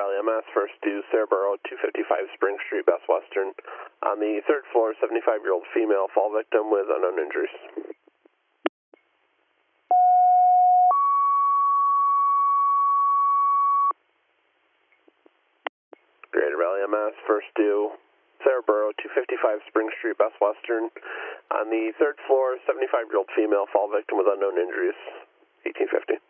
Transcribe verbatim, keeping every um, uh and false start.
Valley M S, first due Cerebro, two fifty-five Spring Street, Best Western. On the third floor, seventy-five-year-old female fall victim with unknown injuries. Greater Valley M S, first due Cerebro, two fifty-five Spring Street, Best Western. On the third floor, seventy-five-year-old female fall victim with unknown injuries, eighteen fifty.